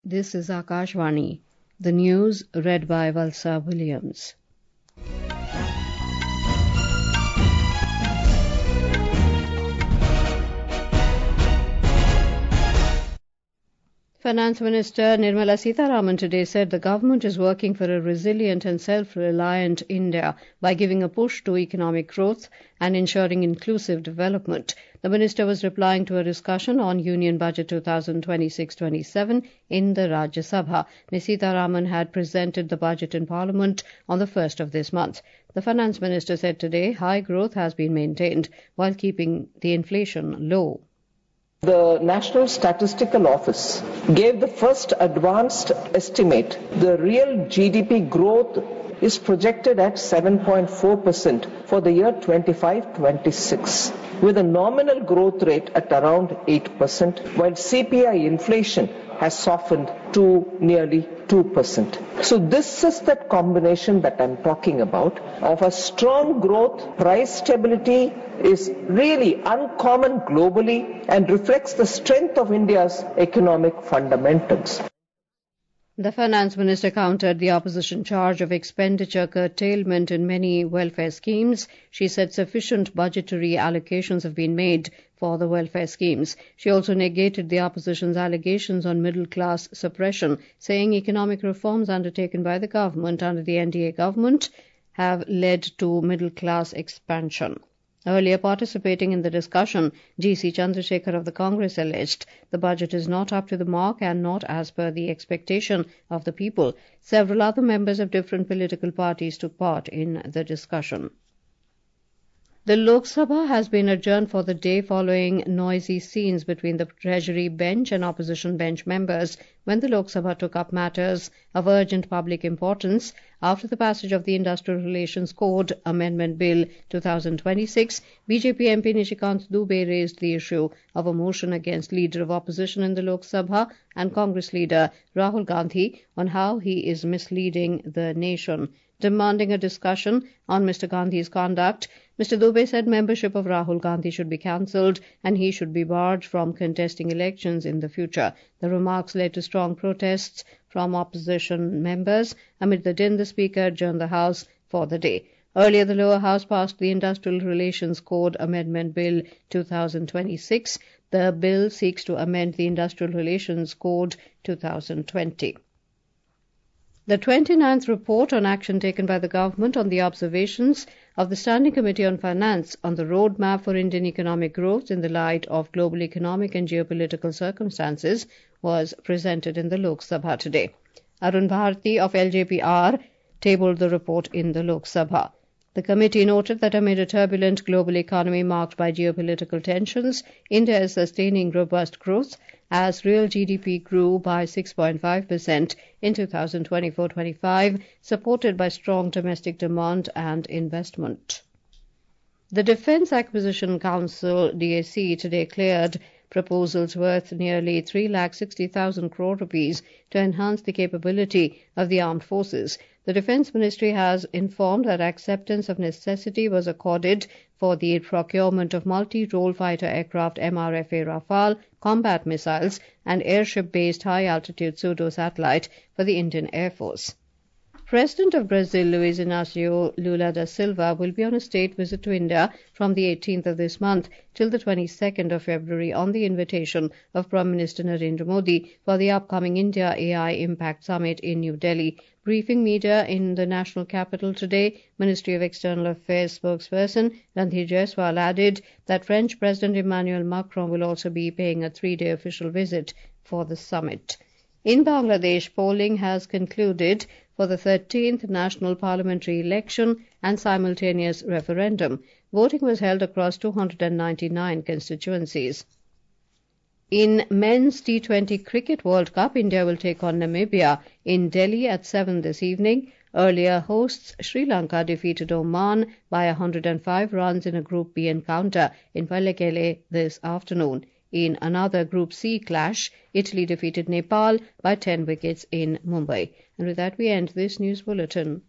This is Akashvani. The news read by Valsa Williams. Finance Minister Nirmala Sitharaman today said the government is working for a resilient and self-reliant India by giving a push to economic growth and ensuring inclusive development. The minister was replying to a discussion on Union Budget 2026-27 in the Rajya Sabha. Ms. Sitharaman had presented the budget in Parliament on the 1st of this month. The finance minister said today high growth has been maintained while keeping the inflation low. The National Statistical Office gave the first advanced estimate. The real GDP growth is projected at 7.4% for the year 25-26, with a nominal growth rate at around 8%, while CPI inflation has softened to nearly 2%. So this is that combination that I'm talking about of a strong growth, price stability is really uncommon globally and reflects the strength of India's economic fundamentals. The finance minister countered the opposition charge of expenditure curtailment in many welfare schemes. She said sufficient budgetary allocations have been made for the welfare schemes. She also negated the opposition's allegations on middle-class suppression, saying economic reforms undertaken by the government under the NDA government have led to middle-class expansion. Earlier participating in the discussion, G.C. Chandrasekhar of the Congress alleged the budget is not up to the mark and not as per the expectation of the people. Several other members of different political parties took part in the discussion. The Lok Sabha has been adjourned for the day following noisy scenes between the Treasury bench and opposition bench members when the Lok Sabha took up matters of urgent public importance after the passage of the Industrial Relations Code Amendment Bill 2026. BJP MP Nishikant Dubey raised the issue of a motion against Leader of Opposition in the Lok Sabha and Congress leader Rahul Gandhi on how he is misleading the nation. Demanding a discussion on Mr. Gandhi's conduct, Mr. Dubey said membership of Rahul Gandhi should be cancelled and he should be barred from contesting elections in the future. The remarks led to strong protests from opposition members. Amid the din, the Speaker adjourned the House for the day. Earlier, the lower house passed the Industrial Relations Code Amendment Bill 2026. The bill seeks to amend the Industrial Relations Code 2020. The 29th report on action taken by the government on the observations of the Standing Committee on Finance on the roadmap for Indian economic growth in the light of global economic and geopolitical circumstances was presented in the Lok Sabha today. Arun Bharti of LJP-R tabled the report in the Lok Sabha. The committee noted that amid a turbulent global economy marked by geopolitical tensions, India is sustaining robust growth as real GDP grew by 6.5% in 2024-25, supported by strong domestic demand and investment. The Defence Acquisition Council DAC today cleared proposals worth nearly 3,60,000 crore rupees to enhance the capability of the armed forces. The Defence Ministry has informed that acceptance of necessity was accorded for the procurement of multi-role fighter aircraft MRFA Rafale, combat missiles and airship-based high-altitude pseudo-satellite for the Indian Air Force. President of Brazil, Luiz Inácio Lula da Silva, will be on a state visit to India from the 18th of this month till the 22nd of February on the invitation of Prime Minister Narendra Modi for the upcoming India AI Impact Summit in New Delhi. Briefing media in the national capital today, Ministry of External Affairs spokesperson Randhir Jaiswal added that French President Emmanuel Macron will also be paying a 3-day official visit for the summit. In Bangladesh, polling has concluded for the 13th national parliamentary election and simultaneous referendum. Voting was held across 299 constituencies. In men's T20 Cricket World Cup, India will take on Namibia in Delhi at 7 this evening. Earlier hosts Sri Lanka defeated Oman by 105 runs in a Group B encounter in Pallekele this afternoon. In another Group C clash, Italy defeated Nepal by 10 wickets in Mumbai. And with that, we end this news bulletin.